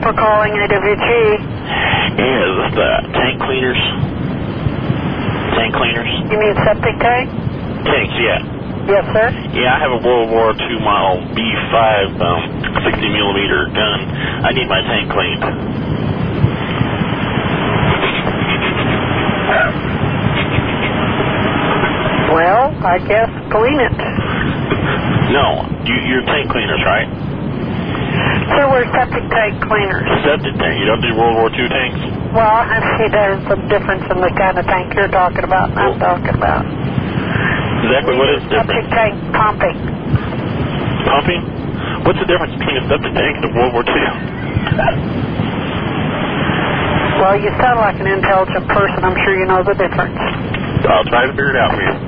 for calling AWG. Yeah, is this the tank cleaners? Tank cleaners? You mean septic tank? Tanks, yeah. Yes, sir. Yeah, I have a World War II model B5 60 millimeter gun. I need my tank cleaned. Well, I guess clean it. No, you're tank cleaners, right? Sir, we're septic tank cleaners. Septic tank. You don't do World War II tanks? Well, I see there's some difference in the kind of tank you're talking about and I'm talking about. Exactly what is the difference? Septic tank pumping. Pumping? What's the difference between a septic tank and a World War II? Well, you sound like an intelligent person. I'm sure you know the difference. I'll try to figure it out for you.